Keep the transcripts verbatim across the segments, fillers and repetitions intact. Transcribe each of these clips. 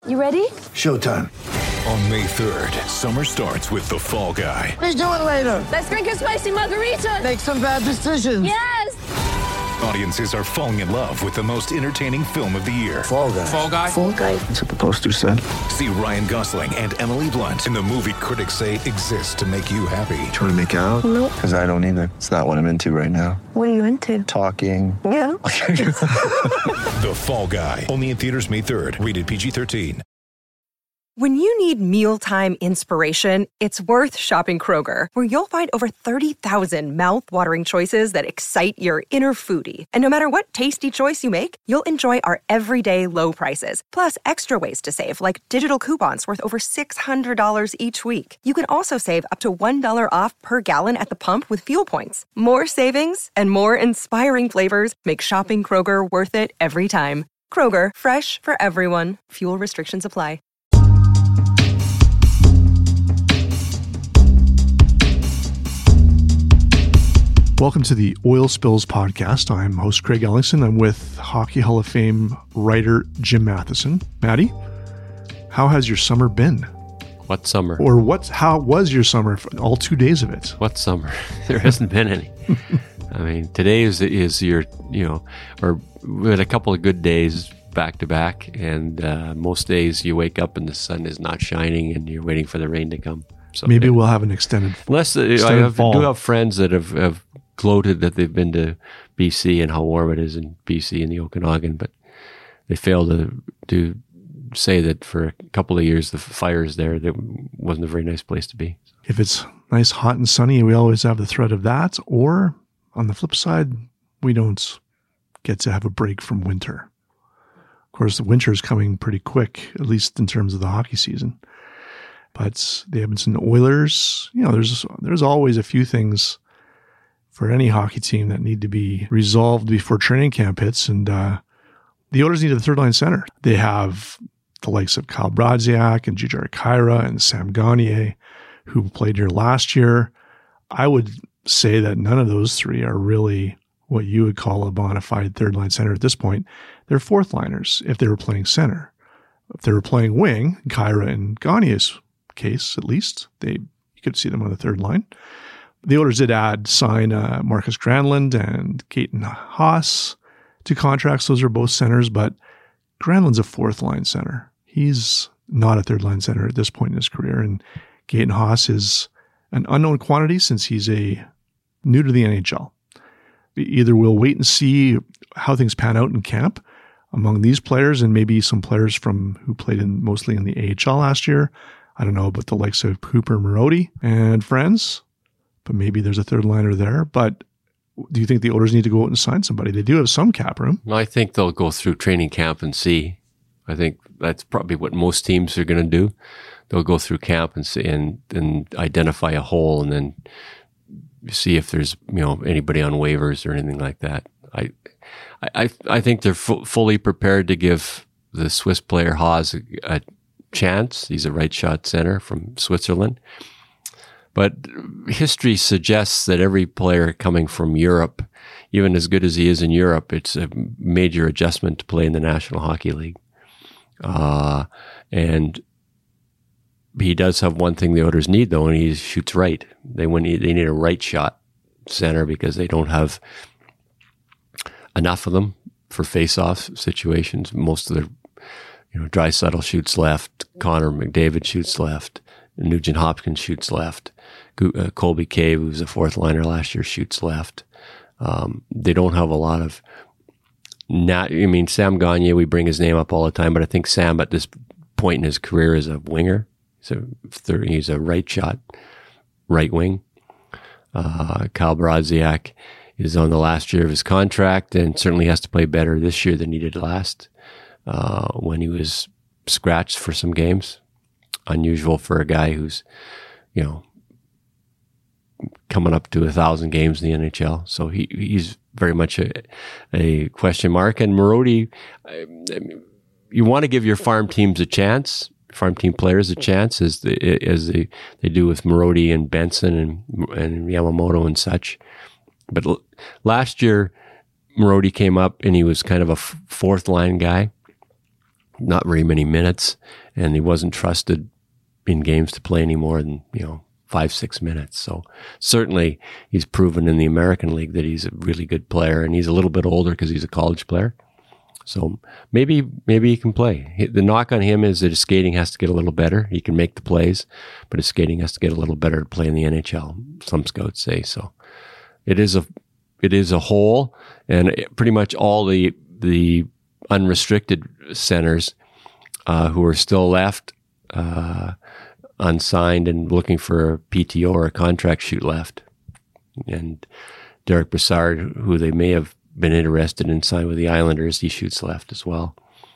You ready? Showtime. On May third, summer starts with The Fall Guy. Let's do it later. Let's drink a spicy margarita. Make some bad decisions. Yes! Audiences are falling in love with the most entertaining film of the year. Fall Guy. Fall Guy? Fall Guy. That's what the poster said. See Ryan Gosling and Emily Blunt in the movie critics say exists to make you happy. Trying to make it out? Nope. Because I don't either. It's not what I'm into right now. What are you into? Talking. Yeah. The Fall Guy. Only in theaters May third. Rated P G thirteen. When you need mealtime inspiration, it's worth shopping Kroger, where you'll find over thirty thousand mouth-watering choices that excite your inner foodie. And no matter what tasty choice you make, you'll enjoy our everyday low prices, plus extra ways to save, like digital coupons worth over six hundred dollars each week. You can also save up to one dollar off per gallon at the pump with fuel points. More savings and more inspiring flavors make shopping Kroger worth it every time. Kroger, fresh for everyone. Fuel restrictions apply. Welcome to the Oil Spills Podcast. I'm host Craig Ellingson. I'm with Hockey Hall of Fame writer Jim Matheson. Maddie, how has your summer been? What summer? Or what? How was your summer? All two days of it. What summer? There hasn't been any. I mean, today is is your, you know, or we had a couple of good days back to back, and uh, most days you wake up and the sun is not shining, and you're waiting for the rain to come. So maybe it, we'll have an extended. Unless uh, extended I have, fall. do have friends that have, have gloated that they've been to B C and how warm it is in B C in the Okanagan, but they fail to to say that for a couple of years the fires there, that wasn't a very nice place to be. If it's nice, hot, and sunny, we always have the threat of that. Or on the flip side, we don't get to have a break from winter. Of course, the winter is coming pretty quick, at least in terms of the hockey season. But the Edmonton Oilers, you know, there's there's always a few things for any hockey team that need to be resolved before training camp hits. And uh, the Oilers need a third line center. They have the likes of Kyle Brodziak and Jujhar Khaira and Sam Gagner, who played here last year. I would say that none of those three are really what you would call a bona fide third line center at this point. They're fourth liners if they were playing center. If they were playing wing, Khaira and Gagner's case, at least, they you could see them on the third line. The Oilers did add, sign uh, Marcus Granlund and Gaetan Haas to contracts. Those are both centers, but Granlund's a fourth line center. He's not a third line center at this point in his career. And Gaetan Haas is an unknown quantity since he's a new to the N H L. Either we'll wait and see how things pan out in camp among these players and maybe some players from who played in mostly in the A H L last year. I don't know about the likes of Cooper Marody and friends, but maybe there's a third liner there. But do you think the Oilers need to go out and sign somebody? They do have some cap room. I think they'll go through training camp and see. I think that's probably what most teams are going to do. They'll go through camp and see and, and identify a hole, and then see if there's, you know, anybody on waivers or anything like that. I I I think they're f- fully prepared to give the Swiss player Haas a, a chance. He's a right shot center from Switzerland. But history suggests that every player coming from Europe, even as good as he is in Europe, it's a major adjustment to play in the National Hockey League. Uh, and he does have one thing the Oilers need, though, and he shoots right. They need, they need a right shot center because they don't have enough of them for face-off situations. Most of their, you know, Draisaitl shoots left, Connor McDavid shoots left, Nugent Hopkins shoots left, uh, Colby Cave, who was a fourth liner last year, shoots left. Um, they don't have a lot of, not, I mean, Sam Gagner, we bring his name up all the time, but I think Sam at this point in his career is a winger. He's a, third, he's a right shot, right wing. Uh, Kyle Brodziak is on the last year of his contract and certainly has to play better this year than he did last, uh, when he was scratched for some games. Unusual for a guy who's, you know, coming up to a thousand games in the N H L. So he he's very much a, a question mark. And Marody, I, I mean, you want to give your farm teams a chance, farm team players a chance, as they, as they, they do with Marody and Benson and, and Yamamoto and such. But l- last year, Marody came up and he was kind of a f- fourth line guy. not very many minutes, and he wasn't trusted in games to play any more than, you know, five, six minutes. So certainly he's proven in the American League that he's a really good player, and he's a little bit older because he's a college player. So maybe maybe he can play. The knock on him is that his skating has to get a little better. He can make the plays, but his skating has to get a little better to play in the N H L, some scouts say. So it is a it is a hole, and pretty much all the the unrestricted centers uh, who are still left uh, unsigned and looking for a P T O or a contract shoot left. And Derek Brassard, who they may have been interested in signing with the Islanders, he shoots left as well.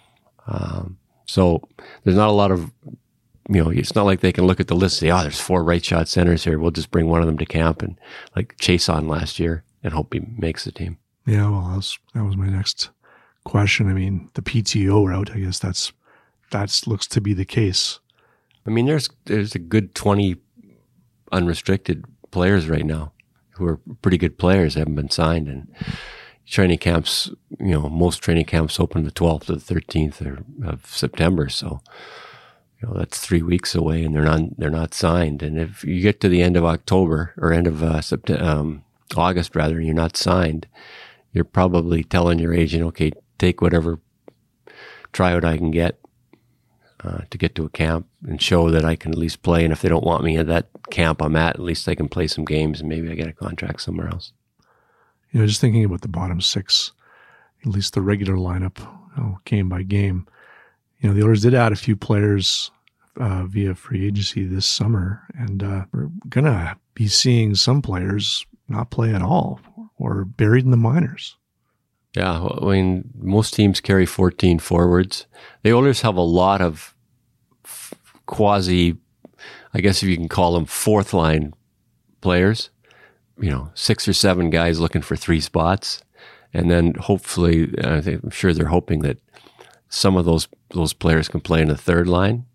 Um, so there's not a lot of, you know, it's not like they can look at the list and say, oh, there's four right shot centers here. We'll just bring one of them to camp, and like Chase on last year, and hope he makes the team. Yeah, well, that was, that was my next question. I mean, the P T O route, I guess that's, that's looks to be the case. I mean, there's, there's a good twenty unrestricted players right now who are pretty good players, haven't been signed, and training camps, you know, most training camps open the twelfth to the thirteenth of September. So, you know, that's three weeks away, and they're not, they're not signed. And if you get to the end of October or end of uh, September, um, August rather, and you're not signed, you're probably telling your agent, okay, take whatever tryout I can get uh, to get to a camp and show that I can at least play. And if they don't want me at that camp I'm at, at least I can play some games and maybe I get a contract somewhere else. You know, just thinking about the bottom six, at least the regular lineup, you know, game by game. You know, the Oilers did add a few players uh, via free agency this summer, and uh, we're going to be seeing some players not play at all or buried in the minors. Yeah, I mean, most teams carry fourteen forwards. The Oilers have a lot of f- quasi, I guess if you can call them fourth line players. You know, six or seven guys looking for three spots. And then hopefully, I think, I'm sure they're hoping that some of those those players can play in the third line.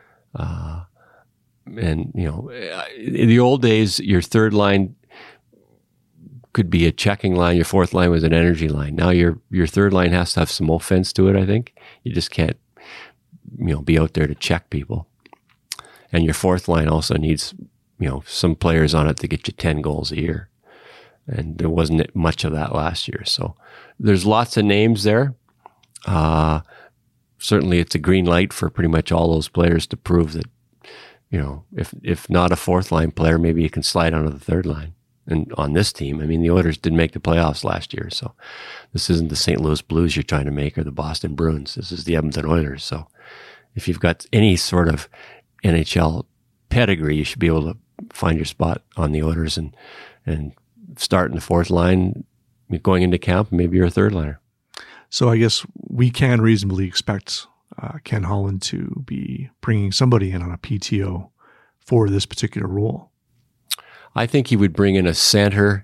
Uh, and, you know, in the old days, your third line could be a checking line. Your fourth line was an energy line. Now your your third line has to have some offense to it, I think. You just can't, you know, be out there to check people. And your fourth line also needs, you know, some players on it to get you ten goals a year. And there wasn't much of that last year. So there's lots of names there. Uh, certainly it's a green light for pretty much all those players to prove that, you know, if, if not a fourth line player, maybe you can slide onto the third line. And on this team, I mean, the Oilers didn't make the playoffs last year. So this isn't the Saint Louis Blues you're trying to make or the Boston Bruins. This is the Edmonton Oilers. So if you've got any sort of N H L pedigree, you should be able to find your spot on the Oilers and and start in the fourth line going into camp. Maybe you're a third liner. So I guess we can reasonably expect uh, Ken Holland to be bringing somebody in on a P T O for this particular role. I think he would bring in a center,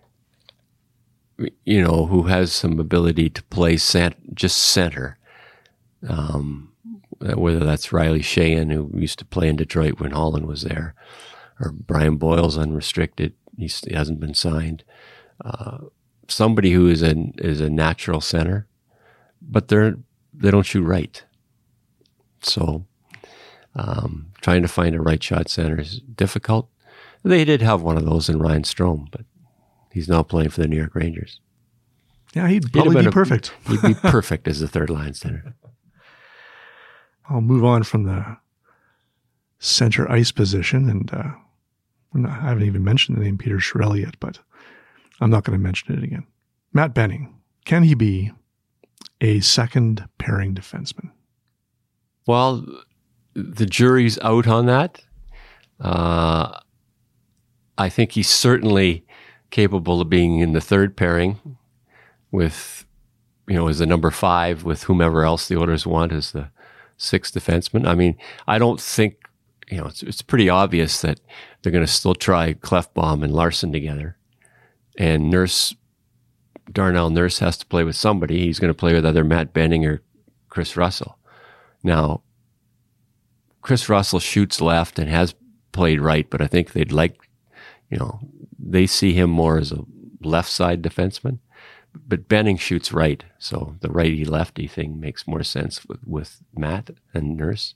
you know, who has some ability to play cent- just center. Um, whether that's Riley Sheahan, who used to play in Detroit when Holland was there, or Brian Boyle's unrestricted. He's, he hasn't been signed. Uh, somebody who is a is a natural center, but they're they don't shoot right. So um, trying to find a right shot center is difficult. They did have one of those in Ryan Strome, but he's now playing for the New York Rangers. Yeah, he'd probably he'd be a, perfect. He'd be perfect as a third line center. I'll move on from the center ice position, and uh, not, I haven't even mentioned the name Peter Chiarelli yet, but I'm not going to mention it again. Matt Benning, can he be a second pairing defenseman? Well, the jury's out on that. Uh, I think he's certainly capable of being in the third pairing with, you know, as the number five with whomever else the Oilers want as the sixth defenseman. I mean, I don't think, you know, it's, it's pretty obvious that they're going to still try Klefbom and Larson together. And Nurse, Darnell Nurse has to play with somebody. He's going to play with either Matt Benning or Chris Russell. Now, Chris Russell shoots left and has played right, but I think they'd like, you know, they see him more as a left side defenseman. but Benning shoots right, so the righty-lefty thing makes more sense with, with Matt and Nurse.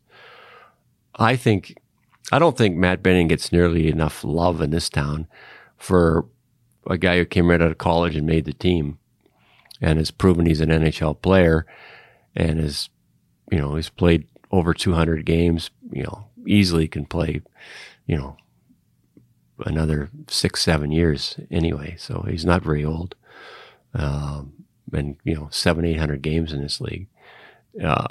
I think, I don't think Matt Benning gets nearly enough love in this town for a guy who came right out of college and made the team and has proven he's an N H L player and is, you know, he's played over two hundred games, you know, easily can play, you know, another six, seven years anyway. So he's not very old. Um, and, you know, seven, eight hundred games in this league. Uh,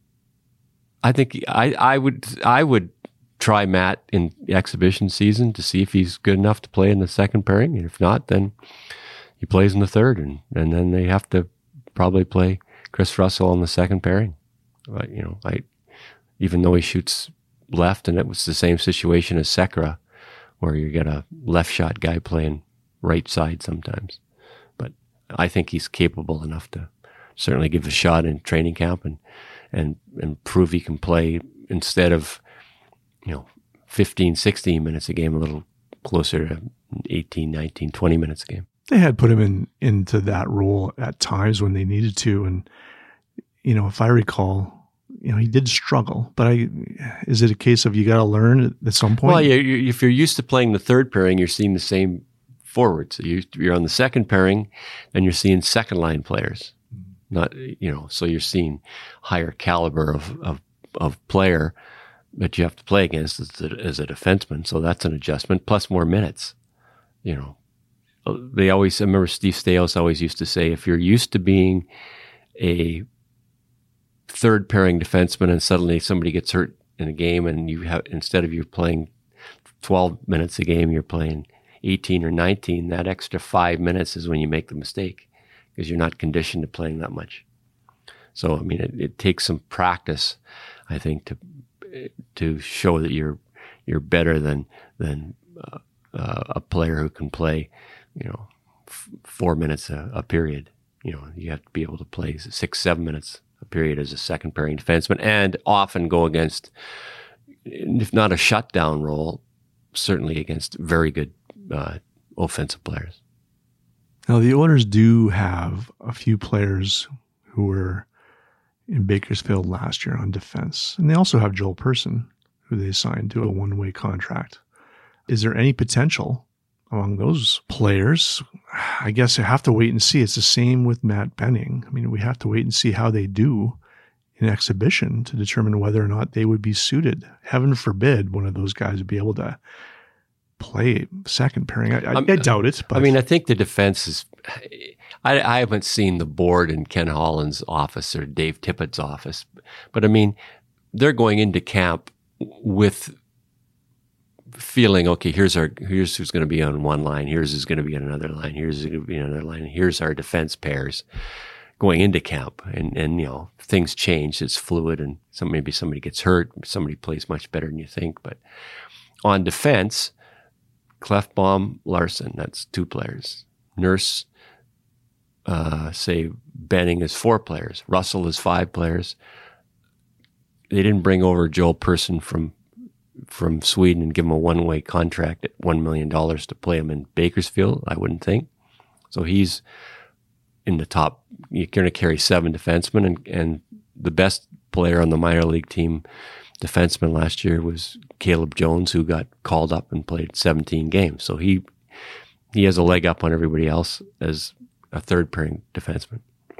I think I, I would, I would try Matt in the exhibition season to see if he's good enough to play in the second pairing. And if not, then he plays in the third, and, and then they have to probably play Chris Russell on the second pairing. But, you know, I, even though he shoots left, and it was the same situation as Sekera, where you get a left shot guy playing right side sometimes. But I think he's capable enough to certainly give a shot in training camp and, and, and prove he can play instead of, you know, fifteen, sixteen minutes a game, a little closer to eighteen, nineteen, twenty minutes a game. They had put him in into that role at times when they needed to. And, you know, if I recall, you know, he did struggle, but I, is it a case of you got to learn at some point? Well, you, you, if you're used to playing the third pairing, you're seeing the same forwards. You, you're on the second pairing, and you're seeing second line players, not, you know, so you're seeing higher caliber of, of, of player that you have to play against as a, as a defenseman. So that's an adjustment, plus more minutes, you know. They always, I remember Steve Staios always used to say, if you're used to being a third pairing defenseman and suddenly somebody gets hurt in a game and you have, instead of you playing twelve minutes a game, you're playing eighteen or nineteen, that extra five minutes is when you make the mistake because you're not conditioned to playing that much. So, I mean, it, it takes some practice, I think, to to show that you're you're better than than uh, uh, a player who can play, you know, f- four minutes a, a period. You know, you have to be able to play six, seven minutes a period as a second pairing defenseman, and often go against, if not a shutdown role, certainly against very good uh, offensive players. Now, the Oilers do have a few players who were in Bakersfield last year on defense, and they also have Joel Persson, who they signed to a one-way contract. Is there any potential among those players? I guess I have to wait and see. It's the same with Matt Benning. I mean, we have to wait and see how they do in exhibition to determine whether or not they would be suited. Heaven forbid one of those guys would be able to play second pairing. I, I, I doubt it. But I mean, I think the defense is, I, I haven't seen the board in Ken Holland's office or Dave Tippett's office, but I mean, they're going into camp with feeling, okay, here's our, here's who's going to be on one line, here's who's going to be on another line, here's who's going to be on another line, here's our defense pairs going into camp. And, and, you know, things change, it's fluid, and some, maybe somebody gets hurt, somebody plays much better than you think. But on defense, Klefbom, Larson, that's two players. Nurse, uh, say Benning is four players. Russell is five players. They didn't bring over Joel Persson from from Sweden and give him a one-way contract at one million dollars to play him in Bakersfield, I wouldn't think. So he's in the top. You're going to carry seven defensemen, and, and the best player on the minor league team defenseman last year was Caleb Jones, who got called up and played seventeen games. So he he has a leg up on everybody else as a third pairing defenseman.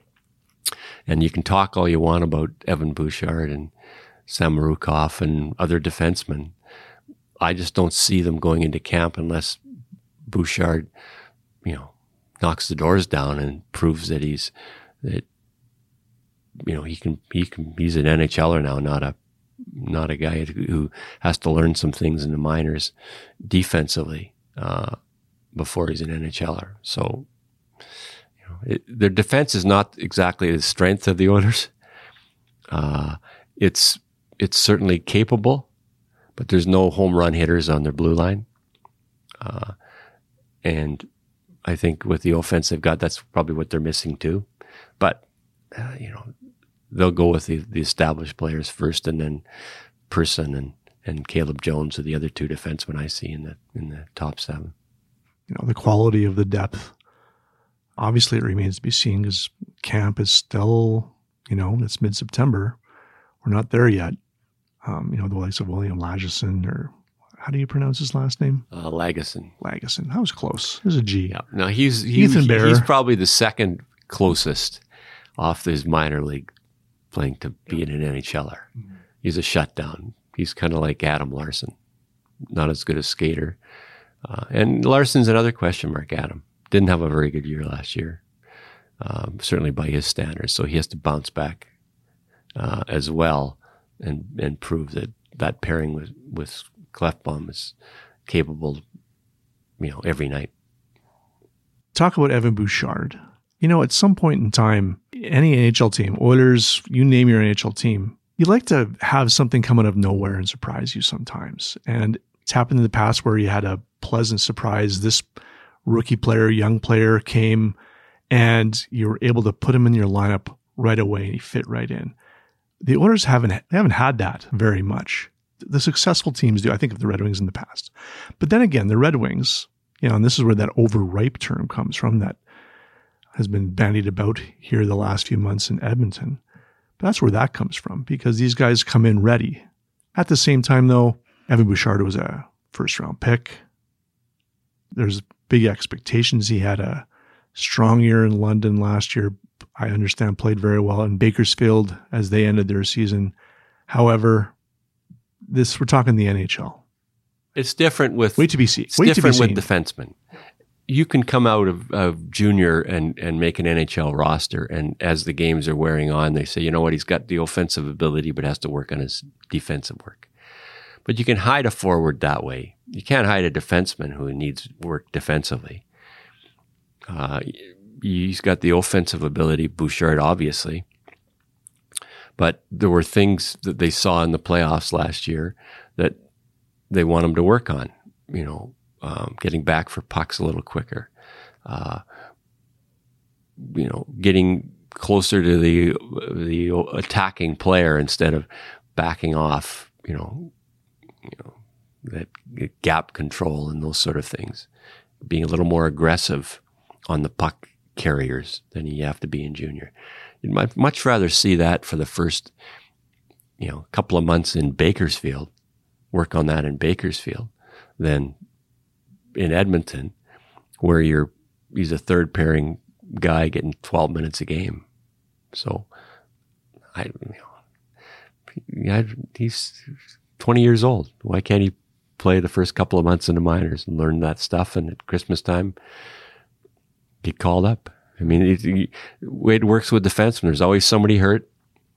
And you can talk all you want about Evan Bouchard and Samorukov and other defensemen. I just don't see them going into camp unless Bouchard, you know, knocks the doors down and proves that he's that you know he can he can he's an NHLer now, not a not a guy who has to learn some things in the minors defensively uh, before he's an NHLer. So, you know, it, their defense is not exactly the strength of the Oilers. Uh, it's it's certainly capable, but there's no home run hitters on their blue line. Uh, and I think with the offense they've got, that's probably what they're missing too. But, uh, you know, they'll go with the, the established players first, and then Persson and, and Caleb Jones are the other two defensemen I see in the in the top seven. You know, the quality of the depth Obviously, it remains to be seen because camp is still, you know, it's mid-September. We're not there yet. Um, you know, the likes of William Lagesson, or how do you pronounce his last name? Uh, Lagesson. Lagesson. That was close. There's a G. Yeah. No, he's he, Ethan he, Bear. he's probably the second closest off his minor league playing to being an NHLer. Mm-hmm. He's a shutdown. He's kind of like Adam Larson, not as good a skater. Uh, and Larson's another question mark. Adam didn't have a very good year last year, um, certainly by his standards. So he has to bounce back uh, as well. And, and prove that that pairing with, with Klefbom is capable, you know, every night. Talk about Evan Bouchard. You know, at some point in time, any N H L team, Oilers, you name your N H L team, you like to have something come out of nowhere and surprise you sometimes. And it's happened in the past where you had a pleasant surprise. This rookie player, young player came and you were able to put him in your lineup right away and he fit right in. The Oilers haven't they haven't had that very much. The successful teams do. I think of the Red Wings in the past. But then again, the Red Wings, you know, and this is where that overripe term comes from that has been bandied about here the last few months in Edmonton. But that's where that comes from because these guys come in ready. At the same time, though, Evan Bouchard was a first-round pick. There's big expectations. He had a strong year in London last year. I understand played very well in Bakersfield as they ended their season. However, this we're talking the N H L. It's different with wait to be seen. It's Wait different to be with seen. defensemen. You can come out of, of junior and, and make an N H L roster, and as the games are wearing on, they say, you know what, he's got the offensive ability, but has to work on his defensive work. But you can hide a forward that way. You can't hide a defenseman who needs work defensively. Uh, He's got the offensive ability, Bouchard, obviously. But there were things that they saw in the playoffs last year that they want him to work on. You know, um, getting back for pucks a little quicker. Uh, you know, getting closer to the the attacking player instead of backing off. You know, you know that gap control and those sort of things. Being a little more aggressive on the puck carriers than you have to be in junior. You'd much rather see that for the first, you know, couple of months in Bakersfield, work on that in Bakersfield, than in Edmonton, where you're he's a third pairing guy getting twelve minutes a game. So, I, you know, I, he's twenty years old. Why can't he play the first couple of months in the minors and learn that stuff, and at Christmas time get called up? I mean, it, it, it works with defensemen. There's always somebody hurt,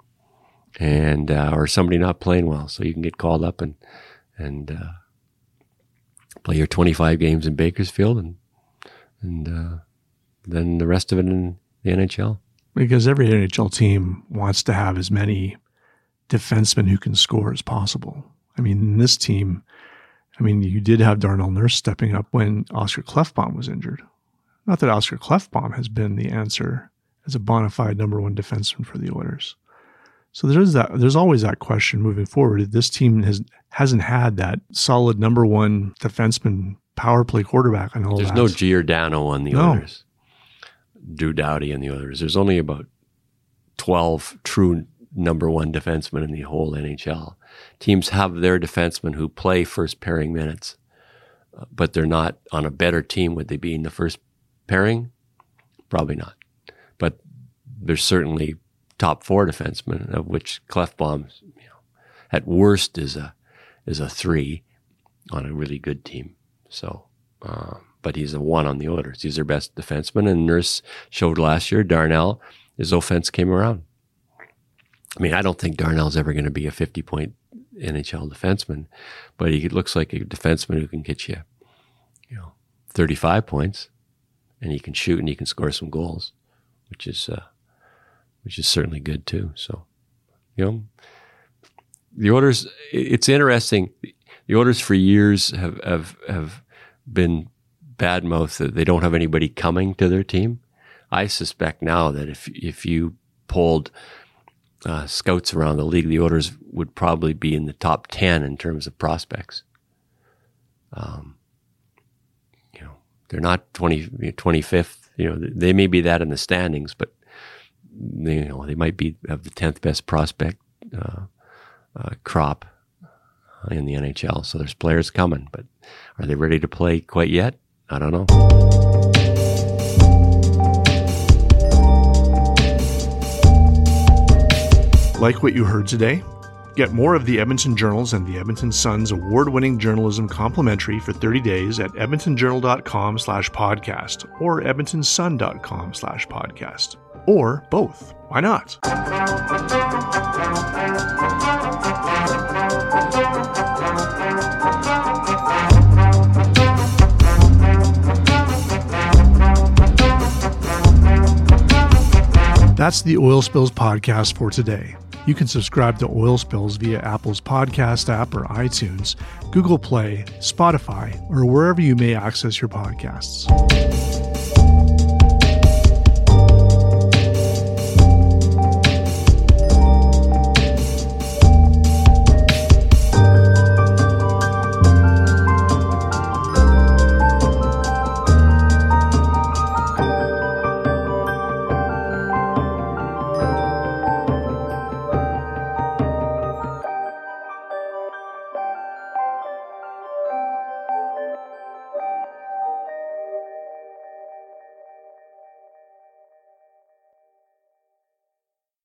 and uh, or somebody not playing well, so you can get called up and and uh, play your twenty-five games in Bakersfield, and and uh, then the rest of it in the N H L. Because every N H L team wants to have as many defensemen who can score as possible. I mean, in this team, I mean, you did have Darnell Nurse stepping up when Oscar Klefbom was injured. Not that Oscar Klefbom has been the answer as a bona fide number one defenseman for the Oilers. So there's that. There's always that question moving forward. This team has hasn't had that solid number one defenseman power play quarterback and all There's that. no Giordano on the No. Oilers. Drew Doughty on the Oilers. There's only about twelve true number one defensemen in the whole N H L. Teams have their defensemen who play first pairing minutes, uh, but they're not on a better team. Would they be in the first pairing? Probably not. But there's certainly top four defensemen, of which Klefbom, you know, at worst is a is a three on a really good team. So, um, but he's a one on the Oilers. He's their best defenseman, and Nurse showed last year. Darnell, his offense came around. I mean, I don't think Darnell's ever going to be a fifty-point N H L defenseman, but he looks like a defenseman who can get you, you know, thirty-five points. And he can shoot and he can score some goals, which is uh, which is certainly good too. So, you know, the Oilers. It's interesting. The Oilers for years have have have been badmouthed that they don't have anybody coming to their team. I suspect now that if if you polled uh, scouts around the league, the Oilers would probably be in the top ten in terms of prospects. Um. They're not twenty, twenty-fifth You know, they may be that in the standings, but they, you know, they might be have the tenth best prospect uh, uh, crop in the N H L. So there's players coming, but are they ready to play quite yet? I don't know. Like what you heard today? Get more of the Edmonton Journal's and the Edmonton Sun's award-winning journalism complimentary for thirty days at edmontonjournal.com slash podcast or edmontonsun.com slash podcast. Or both. Why not? That's the Oil Spills podcast for today. You can subscribe to Oil Spills via Apple's podcast app or iTunes, Google Play, Spotify, or wherever you may access your podcasts.